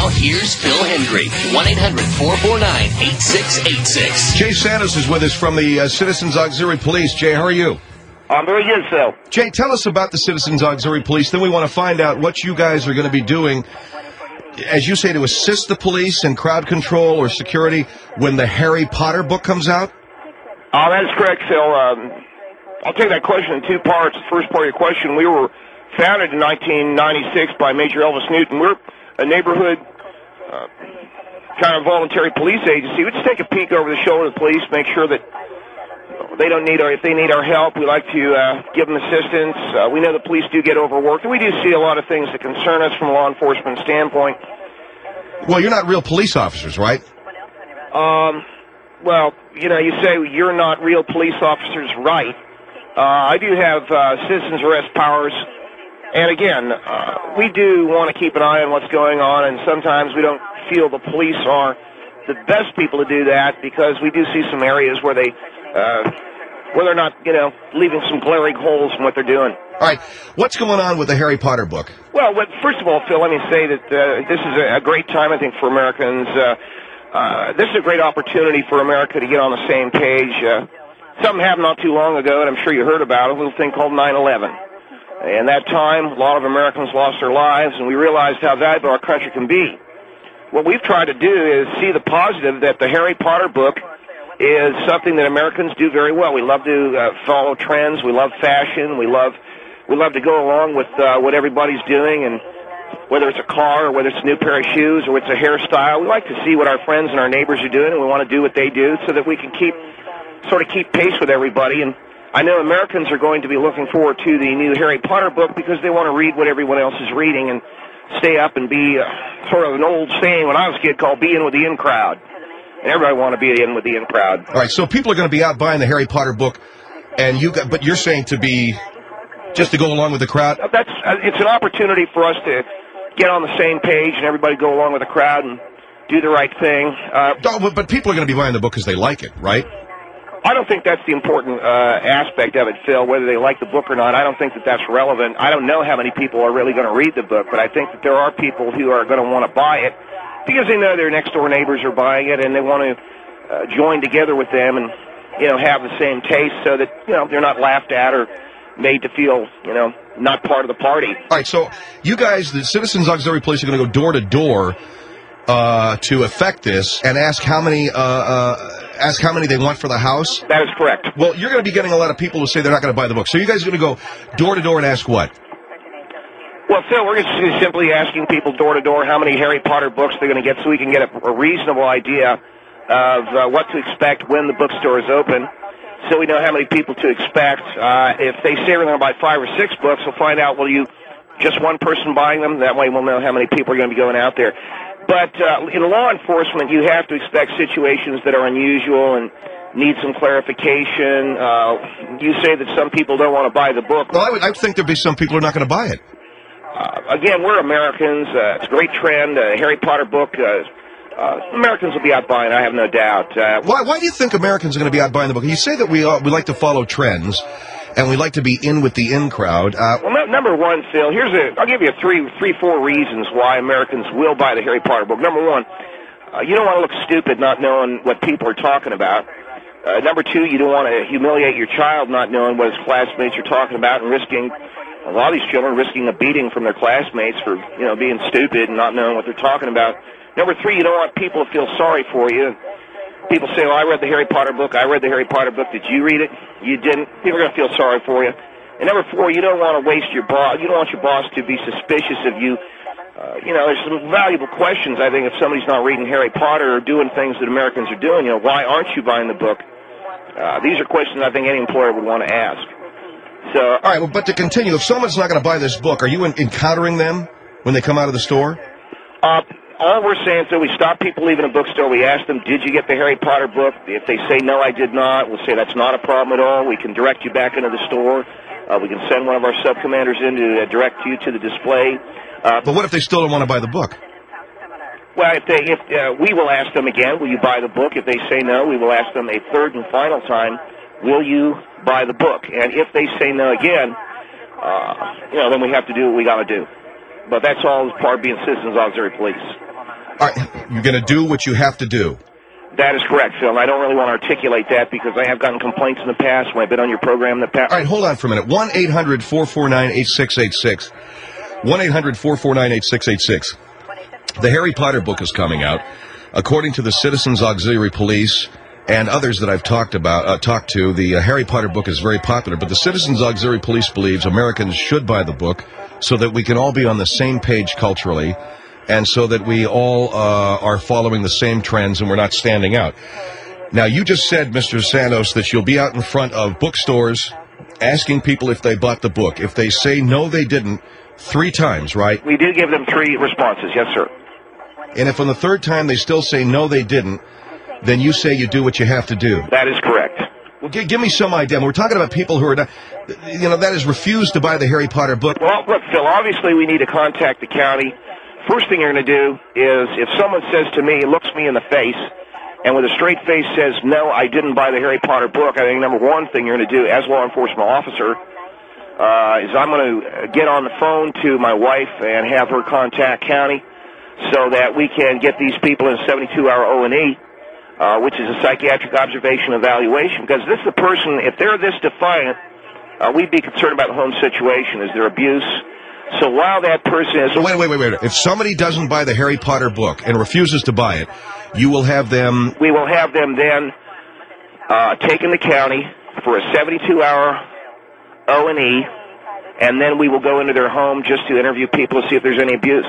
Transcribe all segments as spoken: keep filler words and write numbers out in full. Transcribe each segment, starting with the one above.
Now, here's Phil Hendry, one eight hundred four four nine eight six eight six. Jay Santos is with us from the uh, Citizens Auxiliary Police. Jay, how are you? I'm very good, Phil. Jay, tell us about the Citizens Auxiliary Police. Then we want to find out what you guys are going to be doing, as you say, to assist the police in crowd control or security when the Harry Potter book comes out. Oh, that is correct, Phil. Um, I'll take that question in two parts. The first part of your question, we were founded in nineteen ninety-six by Major Elvis Newton. We're a neighborhood uh, kind of voluntary police agency. We just take a peek over the shoulder of the police, make sure that they don't need our, if they need our help, we like to uh, give them assistance. Uh, we know the police do get overworked, and we do see a lot of things that concern us from a law enforcement standpoint. Well, you're not real police officers, right? Um, well, you know, you say you're not real police officers, right? Uh, I do have uh, citizens arrest powers. And again, uh, we do want to keep an eye on what's going on, and sometimes we don't feel the police are the best people to do that because we do see some areas where they, uh, where they're not, you know, leaving some glaring holes in what they're doing. All right. What's going on with the Harry Potter book? Well, what, first of all, Phil, let me say that uh, this is a, a great time, I think, for Americans. Uh, uh, this is a great opportunity for America to get on the same page. Uh, something happened not too long ago, and I'm sure you heard about it, a little thing called nine eleven. In that time, a lot of Americans lost their lives, and we realized how valuable our country can be. What we've tried to do is see the positive that the Harry Potter book is something that Americans do very well. We love to uh, follow trends. We love fashion. We love we love to go along with uh, what everybody's doing, and whether it's a car or whether it's a new pair of shoes or it's a hairstyle, we like to see what our friends and our neighbors are doing, and we want to do what they do so that we can keep sort of keep pace with everybody. And I know Americans are going to be looking forward to the new Harry Potter book because they want to read what everyone else is reading and stay up and be uh, sort of an old saying when I was a kid called be in with the in crowd. And everybody want to be in with the in crowd. All right, so people are going to be out buying the Harry Potter book, and you got, but you're saying to be just to go along with the crowd? That's uh, it's an opportunity for us to get on the same page and everybody go along with the crowd and do the right thing. Uh, no, but people are going to be buying the book because they like it, right? I don't think that's the important uh, aspect of it, Phil, whether they like the book or not. I don't think that that's relevant. I don't know how many people are really going to read the book, but I think that there are people who are going to want to buy it because they know their next-door neighbors are buying it, and they want to uh, join together with them and, you know, have the same taste so that, you know, they're not laughed at or made to feel, you know, not part of the party. All right, so you guys, the Citizens Auxiliary Police, are going to go door to door uh, to effect this and ask how many... Uh, uh, ask how many they want for the house? That is correct. Well, you're going to be getting a lot of people who say they're not going to buy the book. So you guys are going to go door to door and ask what? Well, Phil, we're just simply asking people door to door how many Harry Potter books they're going to get so we can get a, a reasonable idea of uh, what to expect when the bookstore is open, so we know how many people to expect. Uh, if they say we're going to buy five or six books, we'll find out, will you just one person buying them? That way we'll know how many people are going to be going out there. But uh, in law enforcement, you have to expect situations that are unusual and need some clarification. Uh, you say that some people don't want to buy the book. Well, I would, I would think there'd be some people who are not going to buy it. Uh, again, we're Americans. Uh, it's a great trend. Uh, Harry Potter book, uh, uh, Americans will be out buying, I have no doubt. Uh, why, why do you think Americans are going to be out buying the book? You say that we, uh, we like to follow trends, and we like to be in with the in crowd. Uh, well, no, number one, Phil, here's a, I'll give you three, three, four reasons why Americans will buy the Harry Potter book. Number one, uh, you don't want to look stupid not knowing what people are talking about. Uh, number two, you don't want to humiliate your child not knowing what his classmates are talking about and risking, a lot of these children risking a beating from their classmates for, you know, being stupid and not knowing what they're talking about. Number three, you don't want people to feel sorry for you. People say, well, I read the Harry Potter book. I read the Harry Potter book. Did you read it? You didn't. People are going to feel sorry for you. And number four, you don't want to waste your boss. You don't want your boss to be suspicious of you. Uh, you know, there's some valuable questions, I think, if somebody's not reading Harry Potter or doing things that Americans are doing. You know, why aren't you buying the book? Uh, these are questions I think any employer would want to ask. So, all right, well, but to continue, if someone's not going to buy this book, are you in- encountering them when they come out of the store? Uh, all we're saying is that we stop people leaving a bookstore. We ask them, did you get the Harry Potter book? If they say, no, I did not, we'll say that's not a problem at all. We can direct you back into the store. Uh, we can send one of our sub-commanders in to uh, direct you to the display. Uh, but what if they still don't want to buy the book? Well, if they, if uh, we will ask them again, will you buy the book? If they say no, we will ask them a third and final time, will you buy the book? And if they say no again, uh, you know, then we have to do what we got to do. But that's all as part of being Citizens Auxiliary Police. All right, you're going to do what you have to do. That is correct, Phil. I don't really want to articulate that because I have gotten complaints in the past when I've been on your program in the past. All right, hold on for a minute. one eight hundred four four nine eight six eight six. one eight hundred four four nine eight six eight six. The Harry Potter book is coming out. According to the Citizens Auxiliary Police and others that I've talked about, uh, talked to, the uh, Harry Potter book is very popular, but the Citizens Auxiliary Police believes Americans should buy the book so that we can all be on the same page culturally and so that we all uh, are following the same trends and we're not standing out. Now, you just said, Mister Santos, that you'll be out in front of bookstores asking people if they bought the book. If they say no, they didn't, three times, right? We do give them three responses, yes, sir. And if on the third time they still say no, they didn't, then you say you do what you have to do. That is correct. Well, g- give me some idea. We're talking about people who are, not, you know, that is refused to buy the Harry Potter book. Well, look, Phil, obviously we need to contact the county. First thing you're going to do is if someone says to me, looks me in the face, and with a straight face says, no, I didn't buy the Harry Potter book, I think number one thing you're going to do as law enforcement officer uh, is I'm going to get on the phone to my wife and have her contact county so that we can get these people in a seventy-two hour O and E, uh, which is a psychiatric observation evaluation, because this is a person, if they're this defiant, uh, we'd be concerned about the home situation. Is there abuse? So while that person is... So wait, wait, wait, wait. If somebody doesn't buy the Harry Potter book and refuses to buy it, you will have them... We will have them then uh, taken to county for a seventy-two hour O and E, and then we will go into their home just to interview people to see if there's any abuse.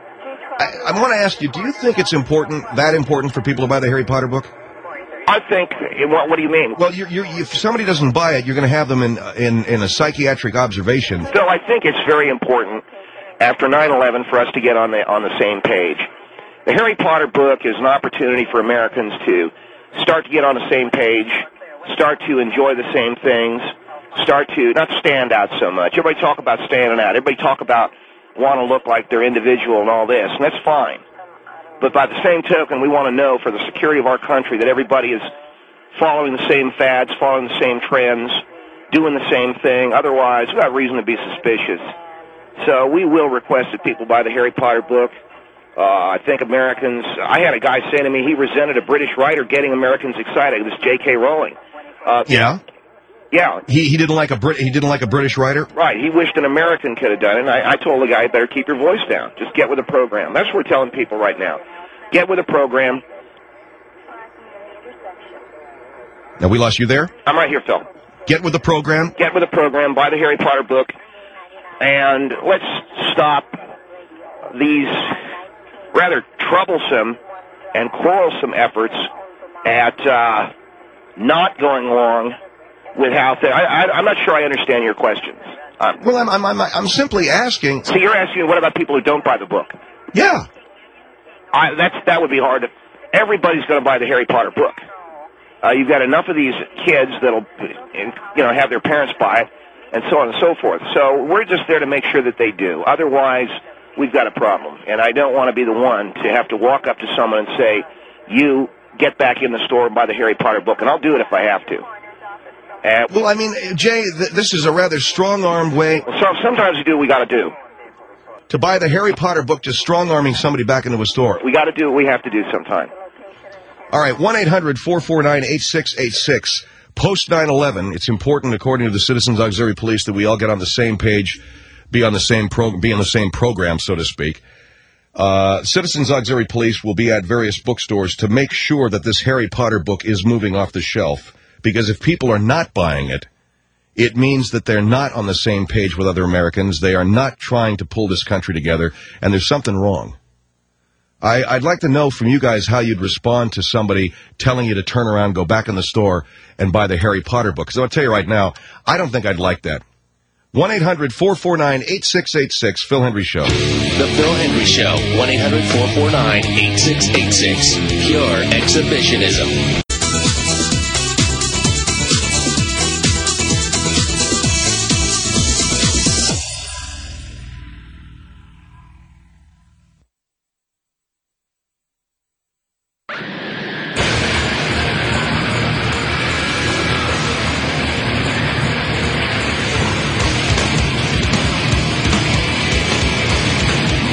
I, I want to ask you, do you think it's important, that important for people to buy the Harry Potter book? I think... What, what do you mean? Well, you're, you're, if somebody doesn't buy it, you're going to have them in, in, in a psychiatric observation. Phil, I think it's very important after nine eleven for us to get on the on the same page. The Harry Potter book is an opportunity for Americans to start to get on the same page, start to enjoy the same things, start to not stand out so much. Everybody talk about standing out. Everybody talk about want to look like they're individual and all this, and that's fine. But by the same token, we want to know for the security of our country that everybody is following the same fads, following the same trends, doing the same thing. Otherwise, we've got reason to be suspicious. So we will request that people buy the Harry Potter book. Uh, I think Americans... I had a guy saying to me he resented a British writer getting Americans excited. It was J K. Rowling. Uh, yeah? Yeah. He he didn't like a Brit. He didn't like a British writer? Right. He wished an American could have done it. And I, I told the guy, better keep your voice down. Just get with the program. That's what we're telling people right now. Get with the program. Now, we lost you there? I'm right here, Phil. Get with the program. Get with the program. Buy the Harry Potter book. And let's stop these rather troublesome and quarrelsome efforts at uh, not going along with how th- I, I, I'm not sure I understand your questions. Um, Well, I'm, I'm, I'm, I'm simply asking. so you're asking, what about people who don't buy the book? Yeah. I, that's that would be hard. To, everybody's going to buy the Harry Potter book. Uh, you've got enough of these kids that'll, you know, have their parents buy it, and so on and so forth. So we're just there to make sure that they do. Otherwise, we've got a problem. And I don't want to be the one to have to walk up to someone and say, "You get back in the store and buy the Harry Potter book," and I'll do it if I have to. Uh, Well, I mean, Jay, th- this is a rather strong-armed way so sometimes we do what we got to do. to buy the Harry Potter book, just strong-arming somebody back into a store. We got to do what we have to do sometime. All right, one eight hundred four four nine eight six eight six. Post nine eleven, it's important, according to the Citizens Auxiliary Police, that we all get on the same page, be on the same pro- be on the same program, so to speak. Uh, Citizens Auxiliary Police will be at various bookstores to make sure that this Harry Potter book is moving off the shelf. Because if people are not buying it, it means that they're not on the same page with other Americans. They are not trying to pull this country together, and there's something wrong. I, I'd like to know from you guys how you'd respond to somebody telling you to turn around, go back in the store, and buy the Harry Potter book. Because I'll tell you right now, I don't think I'd like that. one eight hundred four four nine eight six eight six, Phil Hendry Show. The Phil Hendry Show, one eight hundred four four nine eight six eight six. Pure exhibitionism.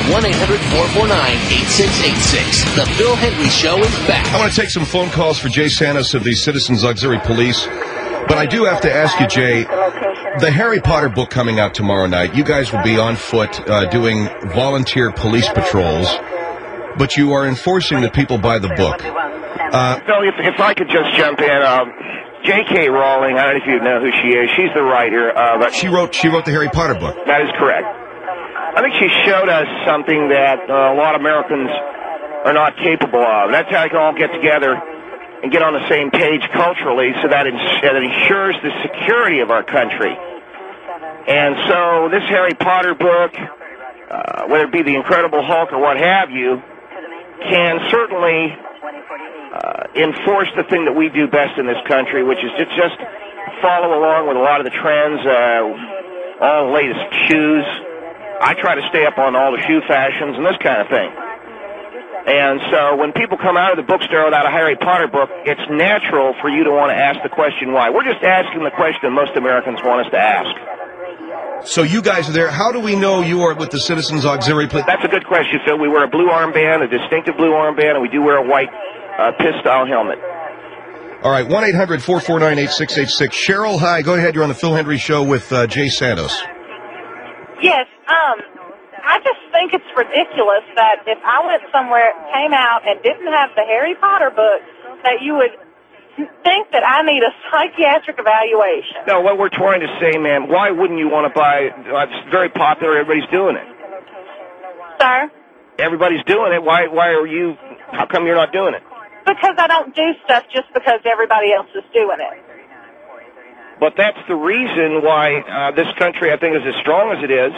one eight hundred four four nine eight six eight six. The Phil Hendry Show is back. I want to take some phone calls for Jay Santos of the Citizens Auxiliary Police. But I do have to ask you, Jay, the Harry Potter book coming out tomorrow night, you guys will be on foot uh, doing volunteer police patrols, but you are enforcing that people buy the book. Uh, Phil, if, if I could just jump in, um, J K. Rowling, I don't know if you know who she is. She's the writer. Uh, but she wrote she wrote the Harry Potter book. That is correct. I think she showed us something that uh, a lot of Americans are not capable of. That's how we can all get together and get on the same page culturally so that, ins- that ensures the security of our country. And so this Harry Potter book, uh, whether it be the Incredible Hulk or what have you, can certainly uh, enforce the thing that we do best in this country, which is to just follow along with a lot of the trends, uh, all the latest shoes. I try to stay up on all the shoe fashions and this kind of thing. And so when people come out of the bookstore without a Harry Potter book, it's natural for you to want to ask the question why. We're just asking the question most Americans want us to ask. So you guys are there. How do we know you are with the Citizens Auxiliary Police? That's a good question, Phil. We wear a blue armband, a distinctive blue armband, and we do wear a white uh, pistol helmet. All right, one eight hundred four four nine eight six eight six. Cheryl, hi. Go ahead. You're on the Phil Hendry Show with uh, Jay Santos. Yes, um... I just think it's ridiculous that if I went somewhere, came out, and didn't have the Harry Potter book, that you would think that I need a psychiatric evaluation. No, what we're trying to say, ma'am, why wouldn't you want to buy, uh, it's very popular, everybody's doing it. Sir? Everybody's doing it, why Why are you, how come you're not doing it? Because I don't do stuff just because everybody else is doing it. But that's the reason why uh, this country, I think, is as strong as it is.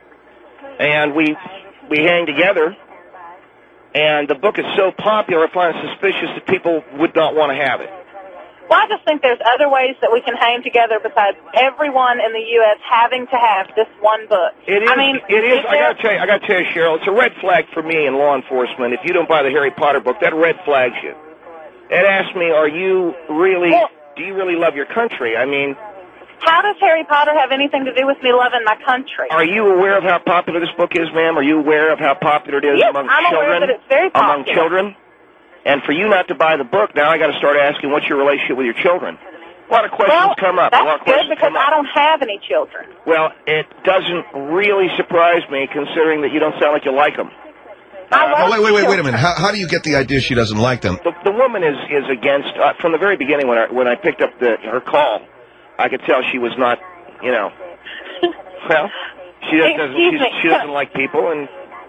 And we we hang together, and the book is so popular, I find it suspicious that people would not want to have it. Well, I just think there's other ways that we can hang together besides everyone in the U S having to have this one book. It is. I mean, it is. I there... got to tell you, I got to tell you, Cheryl, it's a red flag for me in law enforcement. If you don't buy the Harry Potter book, that red flags you. It asks me, are you really? Well, do you really love your country? I mean. How does Harry Potter have anything to do with me loving my country? Are you aware of how popular this book is, ma'am? Are you aware of how popular it is yes, among I'm children? Aware that it's very popular. Among children? And for you not to buy the book, now I got to start asking, what's your relationship with your children? A lot of questions well, come up. That's a lot of good questions because come I up. don't have any children. Well, it doesn't really surprise me, considering that you don't sound like you like them. I Uh, love oh, wait, wait, wait, children. wait a minute. How, how do you get the idea she doesn't like them? The, the woman is is against. Uh, from the very beginning, when I when I picked up the her call, I could tell she was not. You know, well, she just doesn't. Excuse She's, me. she doesn't like people, and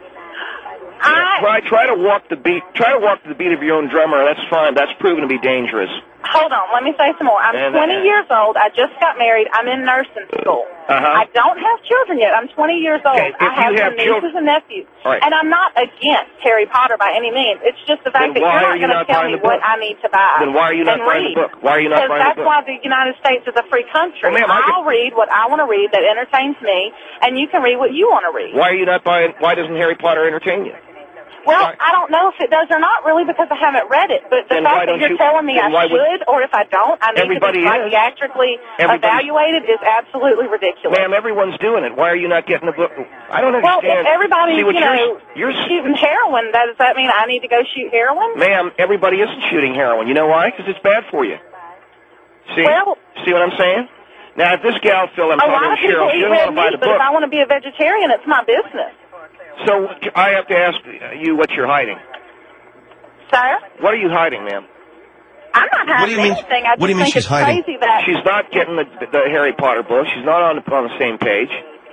I, try try to walk the beat. Try to walk to the beat of your own drummer. That's fine. That's proven to be dangerous. Hold on, let me say some more. I'm And, twenty uh, years old. I just got married. I'm in nursing school. Uh-huh. I don't have children yet. I'm twenty years old. Okay, if I have, you have some nieces children- and nephews. All right. And I'm not against Harry Potter by any means. It's just the fact Then that why you're are not you going to not tell buying me the what book? I need to buy. Then why are you not and buying read. the book? Why are you not Because buying the that's book? why the United States is a free country. Well, ma'am, I I'll read what I want to read that entertains me, and you can read what you want to read. Why are you not buying? Why doesn't Harry Potter entertain you? Well, Why- I don't know if it does or not, really, because I haven't read it. But the Then why fact that don't you're you- telling me then I why would- should, or if I don't, I need Everybody to is. be psychiatrically Everybody's- evaluated is absolutely ridiculous. Ma'am, everyone's doing it. Why are you not getting the book? I don't Well, understand. if everybody's, See, what you you're, know, you're, shooting heroin, does that mean I need to go shoot heroin? ma'am, everybody isn't shooting heroin. You know why? Because it's bad for you. See? Well- See what I'm saying? Now, if this gal, Phil, I'm A talking lot to of people Cheryl, she eat doesn't red want to buy meat, the but book. if I want to be a vegetarian, it's my business. So I have to ask you what you're hiding. Sir? What are you hiding, ma'am? I'm not hiding What do you mean- anything. I what do you just mean think she's it's hiding? crazy that... She's not getting the, the Harry Potter book. She's not on the, on the same page.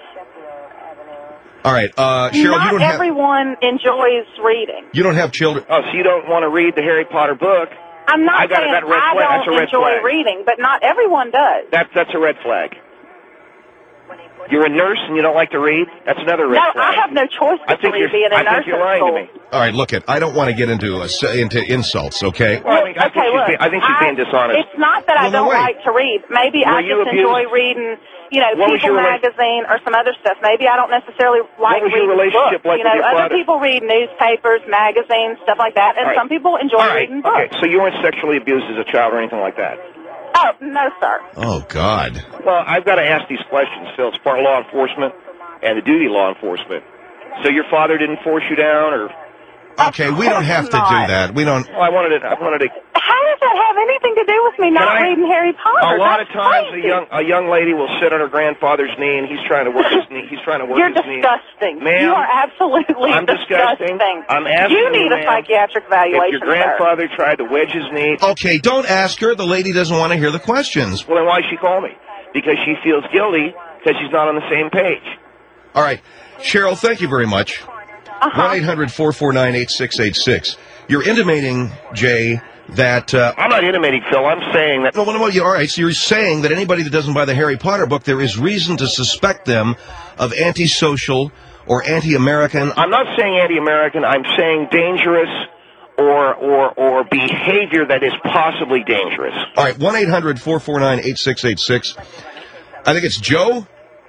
All right, uh, Cheryl, not you don't have everyone enjoys reading. you don't have children. Oh, so you don't want to read the Harry Potter book? I'm not I got it, saying that red I flag. That's a don't red enjoy flag. reading, but not everyone does. That, that's a red flag. You're a nurse and you don't like to read? That's another red No, flag. I have no choice I but to think read you're, being in I think nursing you're lying school. to me. All right, look it. I don't want to get into uh, into insults, okay? Well, I think, I think okay, she's look, being, I think she's being dishonest. It's not that I Well, no, don't wait. like to read. Maybe Were I you just abused? enjoy reading, you know, What was People your rela- magazine or some other stuff. Maybe I don't necessarily like was your reading relationship books. like you know, with your other father? people read newspapers, magazines, stuff like that, and All right. some people enjoy All right, reading books. okay, so you weren't sexually abused as a child or anything like that? Oh, no, sir. Oh God. Well, I've got to ask these questions, Phil. It's part of law enforcement and the duty of law enforcement. So your father didn't force you down, or? Okay, we don't have to do that. We don't. Well, I wanted to. I wanted to. How does that have anything to do with me not I, reading Harry Potter? A lot That's of times, crazy. a young a young lady will sit on her grandfather's knee, and he's trying to work his knee. He's trying to work You're his knee. disgusting. Ma'am, you are absolutely I'm disgusting. disgusting. I'm asking you need you, a ma'am, psychiatric evaluation. If your grandfather sir. tried to wedge his knee, Okay, don't ask her. The lady doesn't want to hear the questions. well, then why she call me? Because she feels guilty because she's not on the same page. All right, Cheryl, thank you very much. Uh-huh. one eight hundred four four nine eight six eight six. You're intimating, Jay, that... Uh, I'm not intimating, Phil. I'm saying that... no, no, no, you- all right, so you're saying that anybody that doesn't buy the Harry Potter book, there is reason to suspect them of antisocial or anti-American... I'm not saying anti-American. I'm saying dangerous or, or, or behavior that is possibly dangerous. All right, one eight hundred four four nine eight six eight six. I think it's Joe?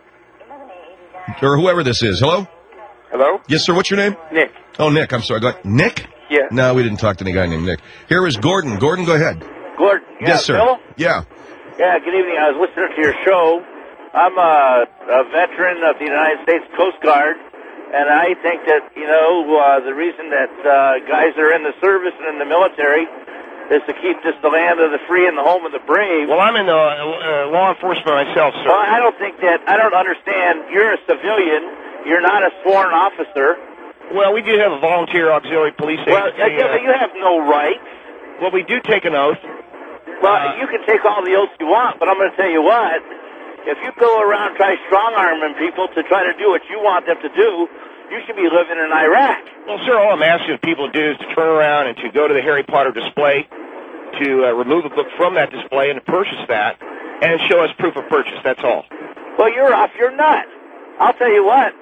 Or whoever this is. Hello? Hello? Yes, sir, what's your name? Nick. Oh, Nick, I'm sorry. Like, Nick? Yeah. No, we didn't talk to any guy named Nick. Here is Gordon. Gordon, go ahead. Gordon. Yeah, Yes, sir. Phil? Yeah. Yeah, good evening. I was listening to your show. I'm a, a veteran of the United States Coast Guard, and I think that, you know, uh, the reason that uh, guys are in the service and in the military is to keep this the land of the free and the home of the brave. Well, I'm in the uh, law enforcement myself, sir. Well, I don't think that, I don't understand. You're a civilian. You're not a sworn officer. Well, we do have a volunteer auxiliary police Well, agency. yeah, but you have no rights. Well, we do take an oath. Well, Uh, you can take all the oaths you want, but I'm going to tell you what. If you go around and try strong-arming people to try to do what you want them to do, you should be living in Iraq. Well, sir, all I'm asking people to do is to turn around and to go to the Harry Potter display, to uh, remove a book from that display and to purchase that, and show us proof of purchase. That's all. Well, you're off your nut. I'll tell you what.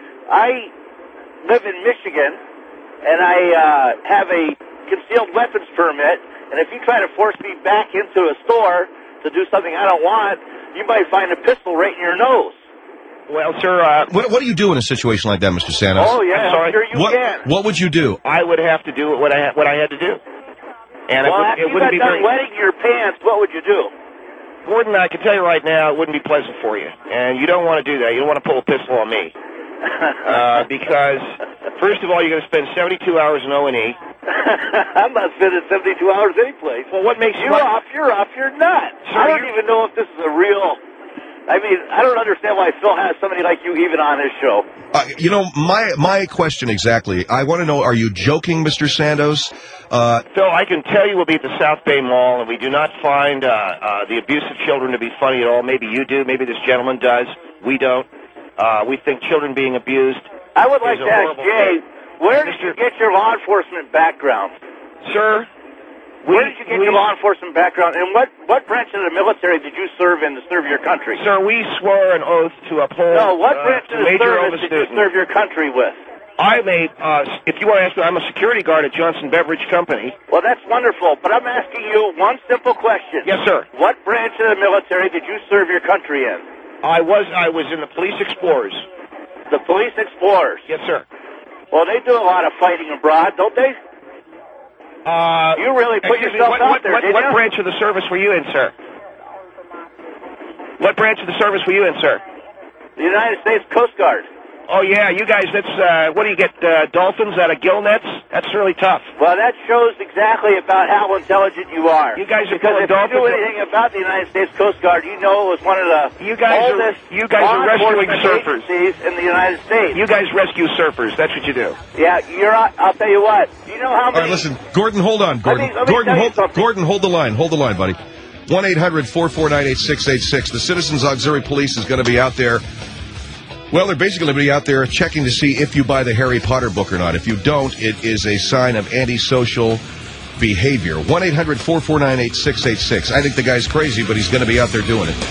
I live in Michigan, and I uh, have a concealed weapons permit, and if you try to force me back into a store to do something I don't want, you might find a pistol right in your nose. Well, sir, uh, What, what do you do in a situation like that, Mister Santos? Oh, yeah, I'm sorry. I'm sure you what, can. what would you do? I would have to do what I what I had to do, and Well, it, after would, it you wouldn't got be done very. wetting your pants, what would you do? Gordon, I can tell you right now, it wouldn't be pleasant for you, and you don't want to do that. You don't want to pull a pistol on me. Uh, because, first of all, you're going to spend seventy-two hours in O and E. I'm not spending seventy-two hours anyplace. Well, what makes you... You're off, you're off, you're not. Sir, I don't you're- even know if this is a real... I mean, I don't understand why Phil has somebody like you even on his show. Uh, you know, my my question exactly, I want to know, are you joking, Mister Santos? Uh, Phil, I can tell you we'll be at the South Bay Mall, and we do not find uh, uh, the abuse of children to be funny at all. Maybe you do. Maybe this gentleman does. We don't. Uh, we think children being abused I would like is to a ask horrible Jay, thing. where did Mister you get your law enforcement background? Sir, we, Where did you get we, your law enforcement background? And what, what branch of the military did you serve in to serve your country? Sir, we swore an oath to uphold No, what uh, branch to of the Major service did you Overstudent. serve your country with? I'm a, uh, if you want to ask me, I'm a security guard at Johnson Beverage Company. Well, that's wonderful, but I'm asking you one simple question. Yes, sir. What branch of the military did you serve your country in? I was I was in the Police Explorers. The Police Explorers. Yes, sir. Well, they do a lot of fighting abroad, don't they? Uh, You really put excuse me, yourself what, out what, there, what, didn't what you? branch of the service were you in, sir? What branch of the service were you in, sir? The United States Coast Guard. Oh, yeah, you guys, that's, uh, what do you get, uh, dolphins out of gill nets? That's really tough. Well, that shows exactly about how intelligent you are. You guys are because pulling if you dolphins. knew anything about the United States Coast Guard, you know it was one of the You guys are- oldest you guys law are rescuing enforcement surfers. agencies in the United States. You guys rescue surfers. That's what you do. Yeah, you're. I'll tell you what. Do you know how all many? right, listen, Gordon, hold on. Gordon, me- let me Gordon, tell you hold, something. Gordon, hold the line. Hold the line, buddy. one eight hundred four four nine eight six eight six. The Citizens Auxiliary Police is going to be out there. Well, they're basically going to be out there checking to see if you buy the Harry Potter book or not. If you don't, it is a sign of antisocial behavior. one eight hundred four four nine eight six eight six. I think the guy's crazy, but he's going to be out there doing it.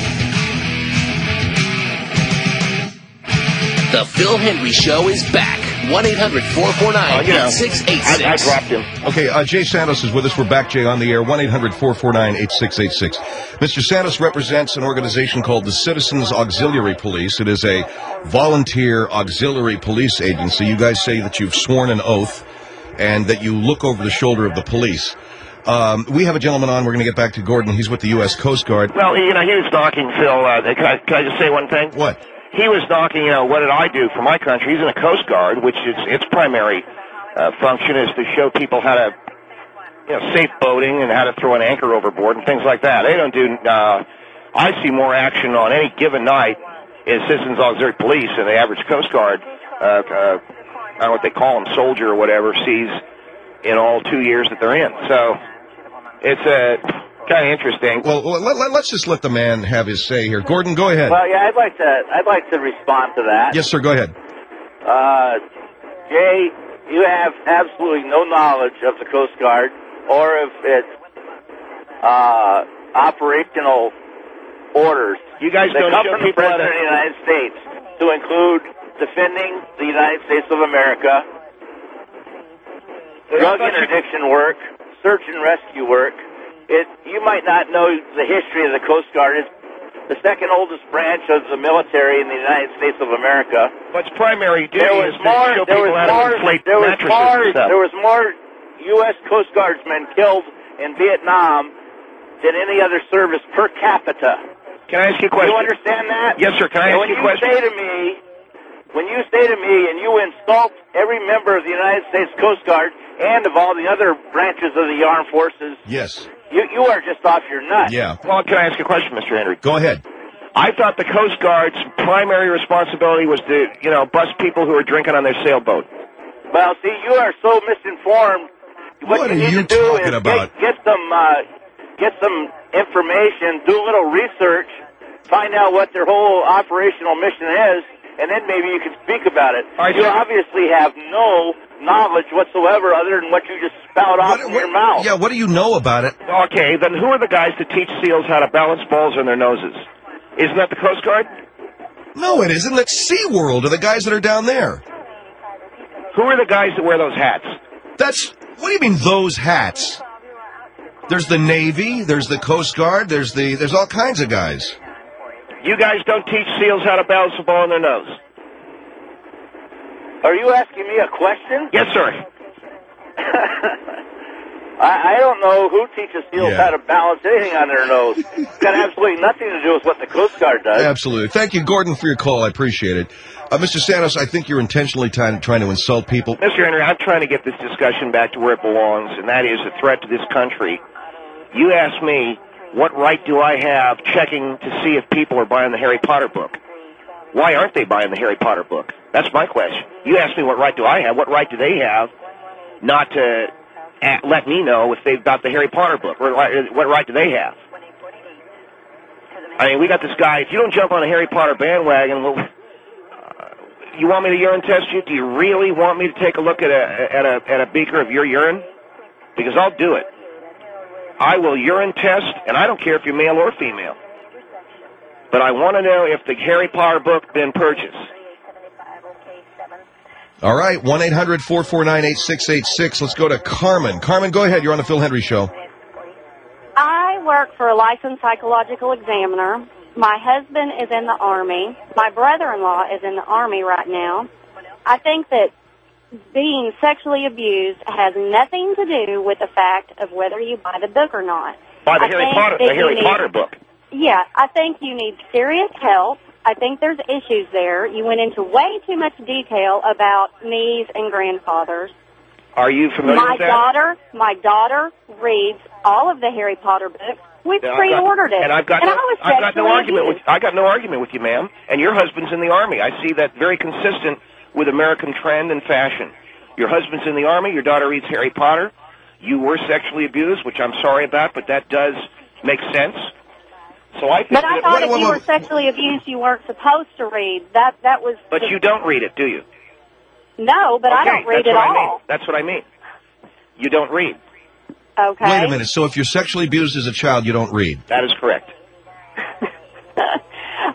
The Phil Hendry Show is back. one eight hundred four four nine eight six eight six. I, I dropped him. Okay, uh, Jay Santos is with us. We're back, Jay, on the air. one eight hundred four four nine eight six eight six. Mister Santos represents an organization called the Citizens Auxiliary Police. It is a volunteer auxiliary police agency. You guys say that you've sworn an oath and that you look over the shoulder of the police. Um, we have a gentleman on. We're going to get back to Gordon. He's with the U S Coast Guard. Well, you know, he was knocking, Phil. Uh, can, I, can I just say one thing? What? He was knocking, you know, what did I do for my country? He's in the Coast Guard, which is its primary uh, function is to show people how to, you know, safe boating and how to throw an anchor overboard and things like that. They don't do, uh, I see more action on any given night in Citizens Auxiliary Police than the average Coast Guard, uh, uh, I don't know what they call them, soldier or whatever, sees in all two years that they're in. So it's a... Uh, kind of interesting. Well, let, let, let's just let the man have his say here. Gordon, go ahead. Well, yeah, I'd like to. I'd like to respond to that. Yes, sir. Go ahead. Uh, Jay, you have absolutely no knowledge of the Coast Guard or of its uh, operational orders. You guys they don't come show from the people how President to... of the United States to include defending the United States of America, drug interdiction work, search and rescue work. It, you might not know the history of the Coast Guard. It's the second oldest branch of the military in the United States of America. But its primary duty there was is more, to show there people was how more, to inflate there was mattresses more, and stuff. There was more U S Coast Guardsmen killed in Vietnam than any other service per capita. Can I ask you a question? You understand that? Yes, sir. Can I and ask you a when question? you say to me, when you say to me and you insult every member of the United States Coast Guard and of all the other branches of the armed forces, Yes. You you are just off your nut. Yeah. Well, can I ask you a question, Mister Henry? Go ahead. I thought the Coast Guard's primary responsibility was to, you know, bust people who are drinking on their sailboat. Well, see, you are so misinformed. What, What you are need you to do talking is about? Get, get some uh, get some information, do a little research, find out what their whole operational mission is, and then maybe you can speak about it. I you do. obviously have no knowledge whatsoever other than what you just spout off What- in what- your mouth. Yeah, what do you know about it? Okay, then who are the guys to teach SEALs how to balance balls on their noses? Isn't that the Coast Guard? No, it isn't. That's SeaWorld, or the guys that are down there. Who are the guys that wear those hats? That's, what do you mean, those hats? There's the Navy, there's the Coast Guard, there's the, there's all kinds of guys. You guys don't teach SEALs how to balance a ball on their nose? Are you asking me a question? Yes, sir. I, I don't know who teaches SEALs Yeah. how to balance anything on their nose. It's got absolutely nothing to do with what the Coast Guard does. Absolutely. Thank you, Gordon, for your call. I appreciate it. Uh, Mister Santos, I think you're intentionally trying, trying to insult people. Mister Henry, I'm trying to get this discussion back to where it belongs, and that is a threat to this country. You ask me, what right do I have checking to see if people are buying the Harry Potter book? Why aren't they buying the Harry Potter book? That's my question. You ask me what right do I have, what right do they have not to uh, let me know if they've got the Harry Potter book? What right, what right do they have? I mean, we got this guy, if you don't jump on a Harry Potter bandwagon, well, you want me to urine test you? Do you really want me to take a look at a at a at a beaker of your urine? Because I'll do it. I will urine test, and I don't care if you're male or female. But I want to know if the Harry Potter book been purchased. All right, one eight hundred four four nine eight six eight six. Let's go to Carmen. Carmen, go ahead. You're on the Phil Hendry Show. I work for a licensed psychological examiner. My husband is in the Army. My brother-in-law is in the Army right now. I think that being sexually abused has nothing to do with the fact of whether you buy the book or not. By the I Harry think Potter, that the Harry you need- Potter book. Yeah, I think you need serious help. I think there's issues there. You went into way too much detail about knees and grandfathers. Are you familiar My with that? daughter, my daughter reads all of the Harry Potter books. We've Yeah, I've pre-ordered got, it. and I've got and no, I was I've got no sexually argument with abused. I got no argument with you, ma'am. And your husband's in the Army. I see that very consistent with American trend and fashion. Your husband's in the Army. Your daughter reads Harry Potter. You were sexually abused, which I'm sorry about, but that does make sense. So I think But I that, thought wait, if wait, you wait. were sexually abused, you weren't supposed to read. That that was. but the- you don't read it, do you? No, but I Okay, don't read that's it what I all. mean. That's what I mean. You don't read. Okay. Wait a minute. So if you're sexually abused as a child, you don't read? That is correct.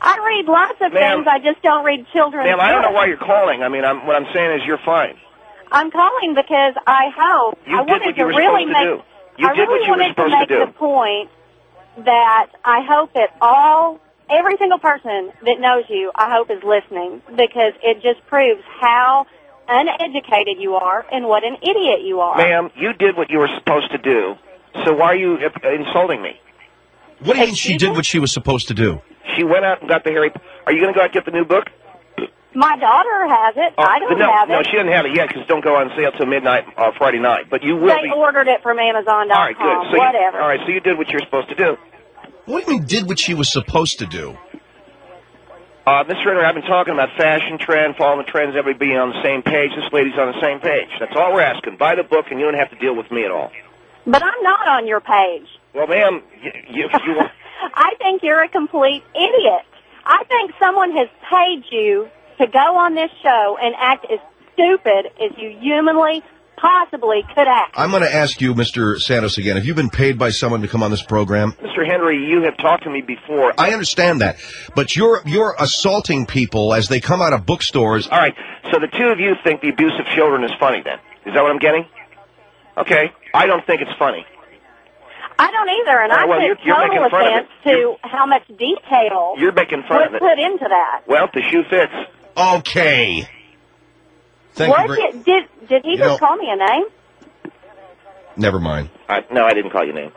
I read lots of Ma'am. things. I just don't read children's Ma'am, I don't know books. why you're calling. I mean, I'm, what I'm saying is you're fine. I'm calling because I hope You I did wanted what you to were really supposed to make. do. You I did really what you were wanted to supposed to make do. the point that I hope that all, every single person that knows you, I hope is listening, because it just proves how uneducated you are and what an idiot you are. Ma'am, you did what you were supposed to do, so why are you uh, insulting me? What do you mean she did what she was supposed to do? She went out and got the Harry... Are you going to go out and get the new book? My daughter has it. Oh, I don't no, have no, it. she doesn't have it yet because it don't go on sale till midnight uh, Friday night. But you will They be... ordered it from Amazon dot com. All right, good. So Whatever. You, all right, so you did what you were supposed to do. What do you mean did what she was supposed to do? Uh, Mister Renner, I've been talking about fashion trend, following the trends, everybody being on the same page. This lady's on the same page. That's all we're asking. Buy the book, and you don't have to deal with me at all. But I'm not on your page. Well, ma'am, you... you, you I think you're a complete idiot. I think someone has paid you to go on this show and act as stupid as you humanly possibly could act. I'm going to ask you, Mister Santos, again. Have you been paid by someone to come on this program? Mister Henry, you have talked to me before. I understand that, but you're you're assaulting people as they come out of bookstores. All right, so the two of you think the abuse of children is funny then. Is that what I'm getting? Okay, I don't think it's funny. I don't either, and All right, I well, take you're- you're total making fun of offense it. to You're- how much detail You're making fun was of it. put into that. Well, the shoe fits. Okay. Thank what you. Very, did, did did he You just know- call me a name? never mind. I, no, I didn't call your name.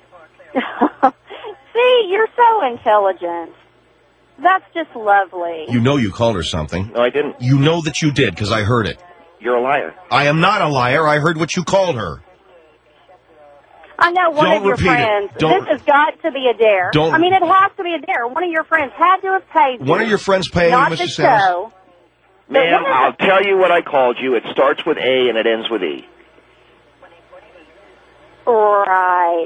See, you're so intelligent. That's just lovely. You know you called her something. No, I didn't. You know that you did because I heard it. You're a liar. I am not a liar. I heard what you called her. I know one Don't of your repeat it. friends. Don't- This has got to be a dare. Don't- I mean, it has to be a dare. One of your friends had to have paid you. One of your friends paying you, not Mister the Santos? show. But Ma'am, one of I'll the- tell you what I called you. It starts with A and it ends with E. Right.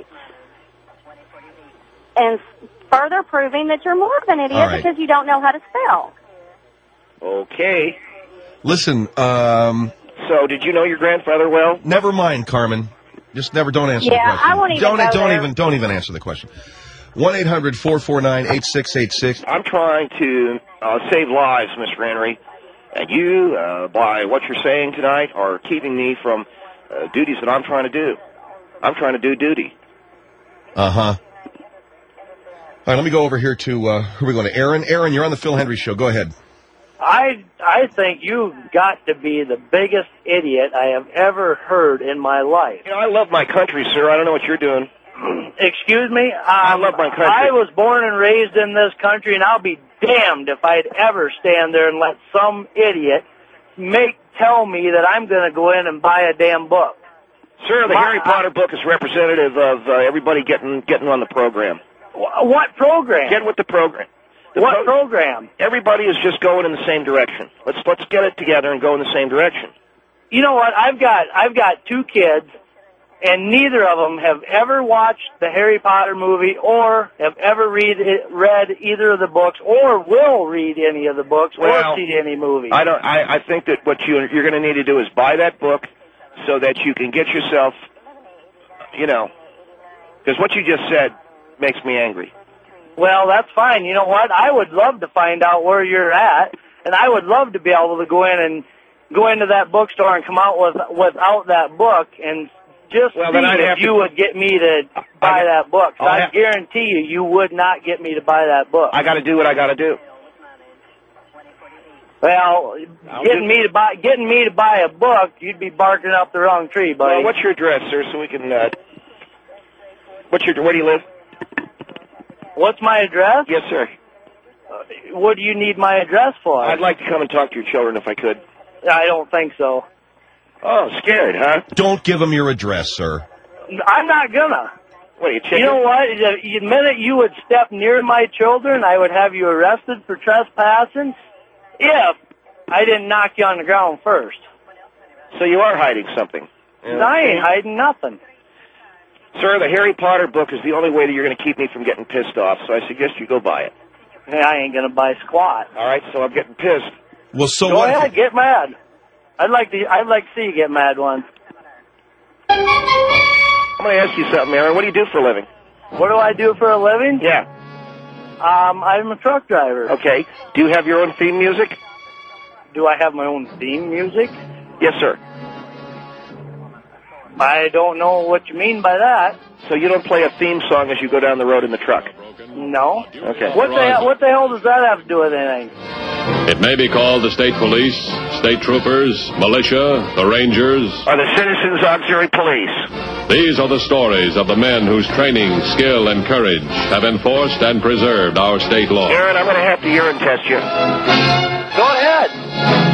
And further proving that you're more of an idiot All right. because you don't know how to spell. Okay. Listen, um, So, did you know your grandfather well? never mind, Carmen. Just never. Don't answer Yeah, the question. I won't even don't go don't there. even don't even answer the question. One eight hundred four four nine eight six eight six. I'm trying to uh, save lives, Mister Henry. And you, uh, by what you're saying tonight, are keeping me from uh, duties that I'm trying to do. I'm trying to do duty. Uh huh. All right, let me go over here to uh, who are we going to? Aaron. Aaron, you're on the Phil Hendry Show. Go ahead. I I think you've got to be the biggest idiot I have ever heard in my life. You know, I love my country, sir. I don't know what you're doing. Excuse me? Um, I love my country. I was born and raised in this country, and I'll be damned if I'd ever stand there and let some idiot make tell me that I'm going to go in and buy a damn book. Sir, the My- Harry Potter book is representative of uh, everybody getting getting on the program. Wh- What program? Get with the program. The what pro- program? Everybody is just going in the same direction. Let's let's get it together and go in the same direction. You know what? I've got I've got two kids, and neither of them have ever watched the Harry Potter movie or have ever read read either of the books or will read any of the books Well, or see any movie. I don't. I, I think that what you you're going to need to do is buy that book so that you can get yourself, you know, because what you just said makes me angry. Well, that's fine. You know what? I would love to find out where you're at, and I would love to be able to go in and go into that bookstore and come out with without that book and just Well, see then I'd if have you to- would get me to buy I- that book. I'll I have- guarantee you, you would not get me to buy that book. I got to do what I got to do. Well, I'll getting do- me to buy getting me to buy a book, you'd be barking up the wrong tree, buddy. Well, what's your address, sir, so we can? Uh, what's your? Where do you live? What's my address? Yes, sir. Uh, what do you need my address for? I'd like to come and talk to your children if I could. I don't think so. Oh, scared, huh? Don't give him your address, sir. I'm not gonna. What are you, chicken? You know what? The the minute you would step near my children, I would have you arrested for trespassing if I didn't knock you on the ground first. So you are hiding something. I ain't hiding nothing. Sir, the Harry Potter book is the only way that you're going to keep me from getting pissed off, so I suggest you go buy it. Hey, I ain't gonna buy squat. All right, so I'm getting pissed. Well, so Go what? ahead, get mad. I'd like to. I'd like to see you get mad once. I'm going to ask you something, Aaron. What do you do for a living? What do I do for a living? Yeah. Um, I'm a truck driver. Okay. Do you have your own theme music? Do I have my own theme music? Yes, sir. I don't know what you mean by that. So you don't play a theme song as you go down the road in the truck? No. Okay. What the hell, what the hell does that have to do with anything? It may be called the state police, state troopers, militia, the rangers, or the Citizens Auxiliary Police. These are the stories of the men whose training, skill, and courage have enforced and preserved our state law. Aaron, I'm going to have to urine test you. Go ahead.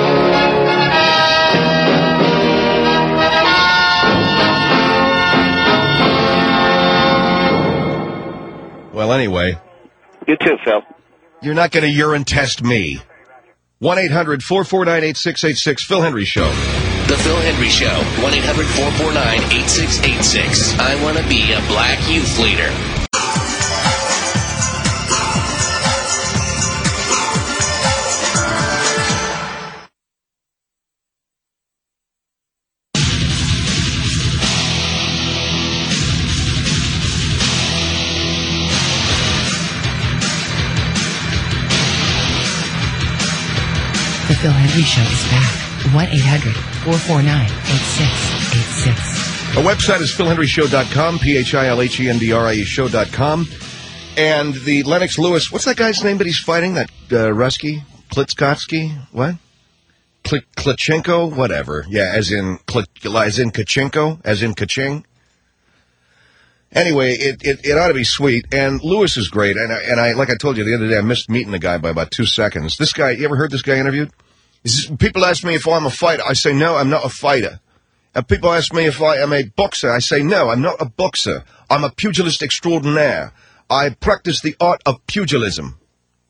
Well, anyway. You too, Phil. You're not going to urine test me. one eight hundred four four nine eight six eight six, Phil Hendry Show. The Phil Hendry Show, one eight hundred four four nine eight six eight six. I want to be a black youth leader. The Phil Hendry Show is back. one eight hundred four four nine eight six eight six. Our website is phil hendry show dot com, P H I L H E N D R I E show dot com. And the Lennox Lewis, what's that guy's name that he's fighting? That uh, Rusky? Klitskotsky? What? Kl- Klitschenko? Whatever. Yeah, as in, Kl- as in Kachenko? As in Kaching? Anyway, it, it, it ought to be sweet, and Lewis is great, and I, and I, like I told you the other day, I missed meeting the guy by about two seconds. This guy, you ever heard this guy interviewed? He says, people ask me if I'm a fighter. I say, no, I'm not a fighter. And people ask me if I am a boxer. I say, no, I'm not a boxer. I'm a pugilist extraordinaire. I practice the art of pugilism.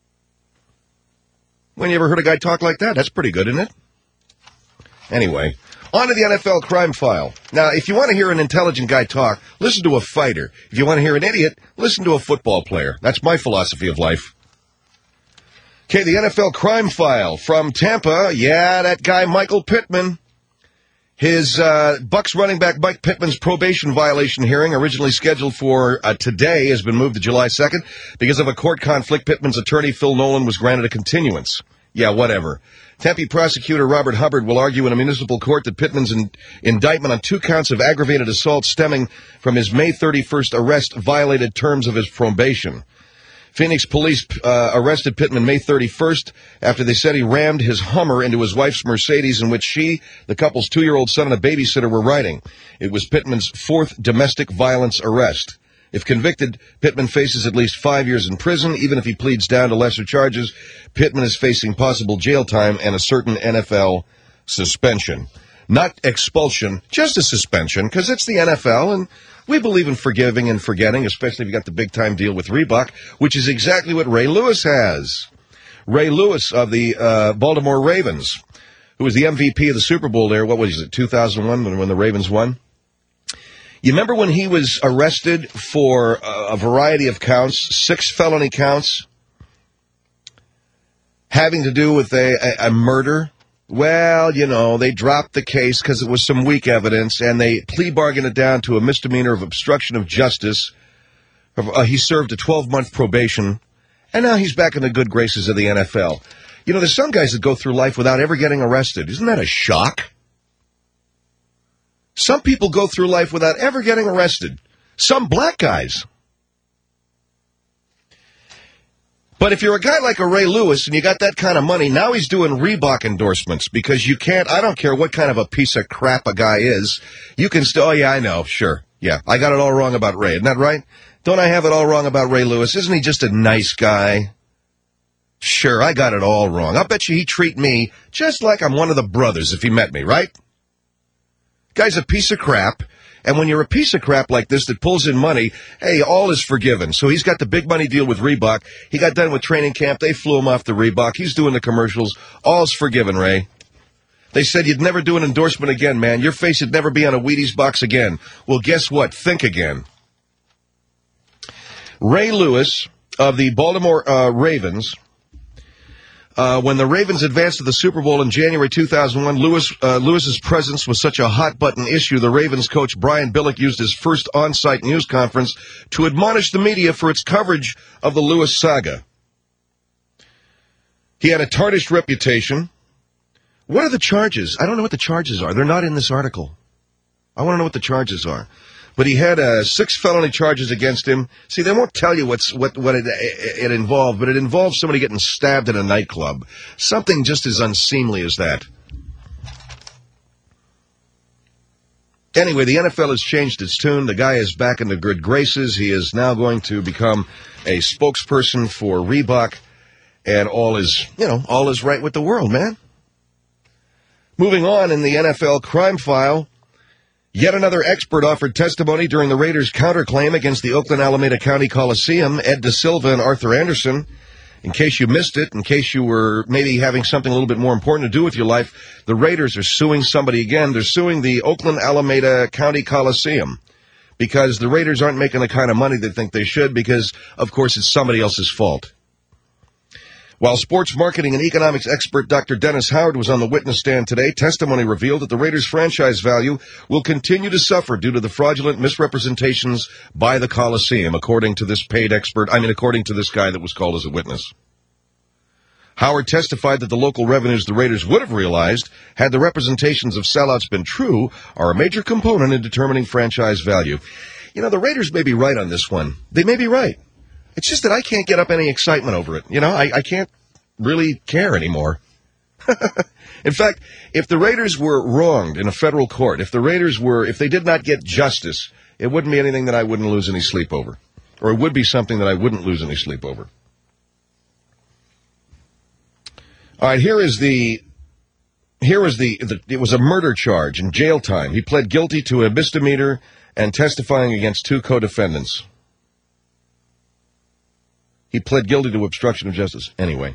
When you ever heard a guy talk like that? That's pretty good, isn't it? Anyway. On to the N F L crime file. Now, if you want to hear an intelligent guy talk, listen to a fighter. If you want to hear an idiot, listen to a football player. That's my philosophy of life. Okay, the N F L crime file from Tampa. Yeah, that guy Michael Pittman. His uh, Bucs running back Mike Pittman's probation violation hearing, originally scheduled for uh, today, has been moved to July second. Because of a court conflict, Pittman's attorney, Phil Nolan, was granted a continuance. Yeah, whatever. Tempe prosecutor Robert Hubbard will argue in a municipal court that Pittman's in- indictment on two counts of aggravated assault stemming from his May thirty-first arrest violated terms of his probation. Phoenix police uh, arrested Pittman May thirty-first after they said he rammed his Hummer into his wife's Mercedes, in which she, the couple's two-year-old son, and a babysitter were riding. It was Pittman's fourth domestic violence arrest. If convicted, Pittman faces at least five years in prison. Even if he pleads down to lesser charges, Pittman is facing possible jail time and a certain N F L suspension. Not expulsion, just a suspension, because it's the N F L, and we believe in forgiving and forgetting, especially if you got the big-time deal with Reebok, which is exactly what Ray Lewis has. Ray Lewis of the uh, Baltimore Ravens, who was the M V P of the Super Bowl there, what was it, two thousand one, when, when the Ravens won? You remember when he was arrested for a, a variety of counts, six felony counts, having to do with a, a, a murder? Well, you know, they dropped the case because it was some weak evidence, and they plea bargained it down to a misdemeanor of obstruction of justice. Uh, he served a twelve-month probation, and now he's back in the good graces of the N F L. You know, there's some guys that go through life without ever getting arrested. Isn't that a shock? Some people go through life without ever getting arrested. Some black guys. But if you're a guy like a Ray Lewis and you got that kind of money, now he's doing Reebok endorsements because you can't, I don't care what kind of a piece of crap a guy is, you can still, oh yeah, I know, sure, yeah, I got it all wrong about Ray, isn't that right? Don't I have it all wrong about Ray Lewis? Isn't he just a nice guy? Sure, I got it all wrong. I'll bet you he'd treat me just like I'm one of the brothers if he met me, right? Guy's a piece of crap. And when you're a piece of crap like this that pulls in money, hey, all is forgiven. So he's got the big money deal with Reebok. He got done with training camp. They flew him off the Reebok. He's doing the commercials. All's forgiven, Ray. They said you'd never do an endorsement again, man. Your face would never be on a Wheaties box again. Well, guess what? Think again. Ray Lewis of the Baltimore uh, Ravens Uh, when the Ravens advanced to the Super Bowl in January two thousand one, Lewis, uh, Lewis's presence was such a hot-button issue, the Ravens coach Brian Billick used his first on-site news conference to admonish the media for its coverage of the Lewis saga. He had a tarnished reputation. What are the charges? I don't know what the charges are. They're not in this article. I want to know what the charges are. But he had uh, six felony charges against him. See, they won't tell you what's what what it, it involved, but it involves somebody getting stabbed in a nightclub. Something just as unseemly as that. Anyway, the N F L has changed its tune. The guy is back in the good graces. He is now going to become a spokesperson for Reebok, and all is, you know, all is right with the world, man. Moving on in the N F L crime file. Yet another expert offered testimony during the Raiders' counterclaim against the Oakland Alameda County Coliseum, Ed Da Silva and Arthur Anderson. In case you missed it, in case you were maybe having something a little bit more important to do with your life, the Raiders are suing somebody again. They're suing the Oakland Alameda County Coliseum because the Raiders aren't making the kind of money they think they should because, of course, it's somebody else's fault. While sports marketing and economics expert Doctor Dennis Howard was on the witness stand today, testimony revealed that the Raiders' franchise value will continue to suffer due to the fraudulent misrepresentations by the Coliseum, according to this paid expert, I mean, according to this guy that was called as a witness. Howard testified that the local revenues the Raiders would have realized, had the representations of sellouts been true, are a major component in determining franchise value. You know, the Raiders may be right on this one. They may be right. It's just that I can't get up any excitement over it. You know, I, I can't really care anymore. In fact, if the Raiders were wronged in a federal court, if the Raiders were, if they did not get justice, it wouldn't be anything that I wouldn't lose any sleep over. Or it would be something that I wouldn't lose any sleep over. All right, here is the, here is the, the, it was a murder charge in jail time. He pled guilty to a misdemeanor and testifying against two co-defendants. He pled guilty to obstruction of justice. Anyway.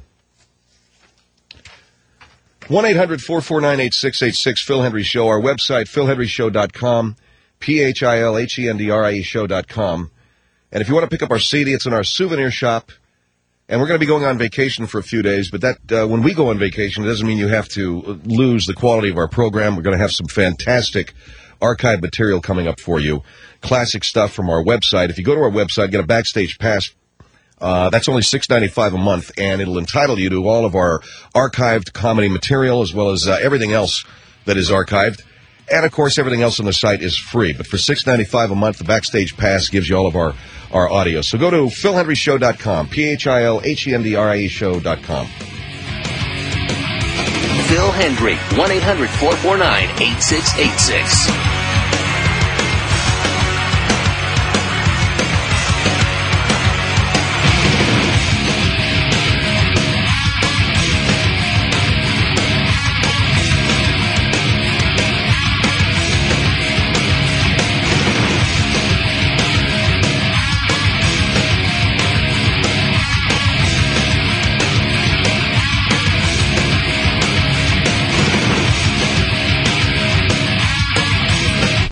one eight hundred four four nine eight six eight six, Phil Hendry Show. Our website, phil hendry show dot com, P H I L H E N D R I E show dot com. And if you want to pick up our C D, it's in our souvenir shop. And we're going to be going on vacation for a few days, but that uh, when we go on vacation, it doesn't mean you have to lose the quality of our program. We're going to have some fantastic archive material coming up for you. Classic stuff from our website. If you go to our website, get a backstage pass. Uh, that's only six dollars and ninety-five cents a month, and it'll entitle you to all of our archived comedy material as well as uh, everything else that is archived. And, of course, everything else on the site is free. But for six dollars and ninety-five cents a month, the Backstage Pass gives you all of our, our audio. So go to phil hendry show dot com, P H I L H E N D R I E show dot com. Phil Hendry, one eight hundred four four nine eight six eight six.